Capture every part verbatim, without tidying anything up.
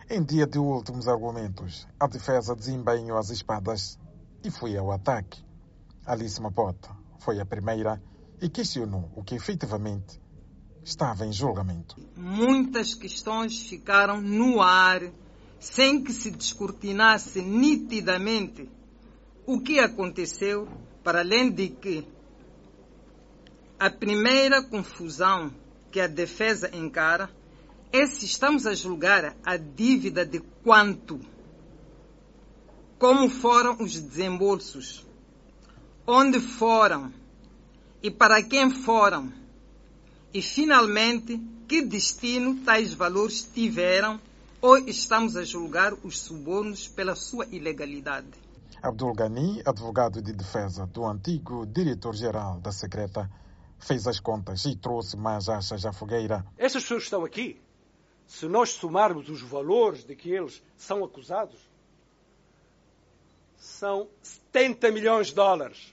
Em dia de últimos argumentos, a defesa desempenhou as espadas e foi ao ataque. Alice Mapota foi a primeira e questionou o que efetivamente estava em julgamento. Muitas questões ficaram no ar, sem que se descortinasse nitidamente o que aconteceu, para além de que a primeira confusão que a defesa encara é se estamos a julgar a dívida de quanto, como foram os desembolsos, onde foram e para quem foram, e finalmente que destino tais valores tiveram, ou estamos a julgar os subornos pela sua ilegalidade. Abdul Ghani, advogado de defesa do antigo diretor-geral da Secreta, fez as contas e trouxe mais achas à fogueira. Essas pessoas que estão aqui, se nós somarmos os valores de que eles são acusados, são setenta milhões de dólares,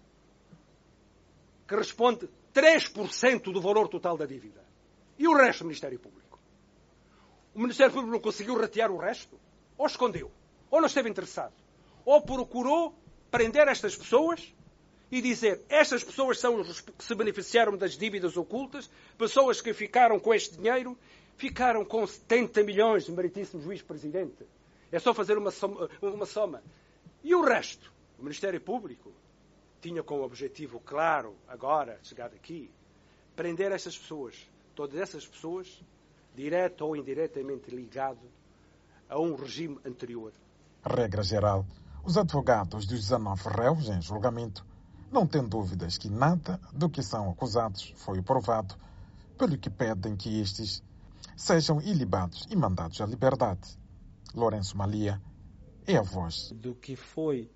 que responde três por cento do valor total da dívida. E o resto do Ministério Público? O Ministério Público não conseguiu ratear o resto? Ou escondeu? Ou não esteve interessado? Ou procurou prender estas pessoas e dizer estas pessoas são os que se beneficiaram das dívidas ocultas, pessoas que ficaram com este dinheiro, ficaram com setenta milhões, meritíssimo juiz presidente. É só fazer uma soma, uma soma. E o resto? O Ministério Público tinha como objetivo claro, agora, chegado aqui, prender essas pessoas, todas essas pessoas, direta ou indiretamente ligado a um regime anterior. Regra geral, os advogados dos dezanove réus em julgamento não têm dúvidas que nada do que são acusados foi provado, pelo que pedem que estes sejam ilibados e mandados à liberdade. Lourenço Malia é a voz do que foi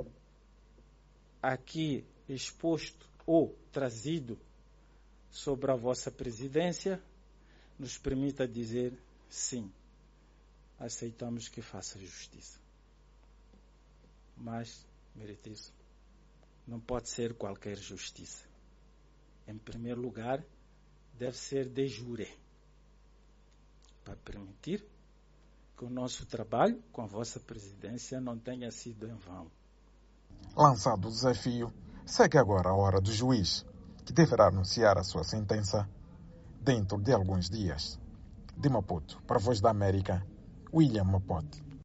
aqui exposto ou trazido sobre a vossa presidência, nos permita dizer sim, aceitamos que faça justiça. Mas, meritíssimo, não pode ser qualquer justiça. Em primeiro lugar, deve ser de jure, para permitir que o nosso trabalho com a vossa presidência não tenha sido em vão. Lançado o desafio, segue agora a hora do juiz, que deverá anunciar a sua sentença dentro de alguns dias. De Maputo, para a Voz da América, William Mapote.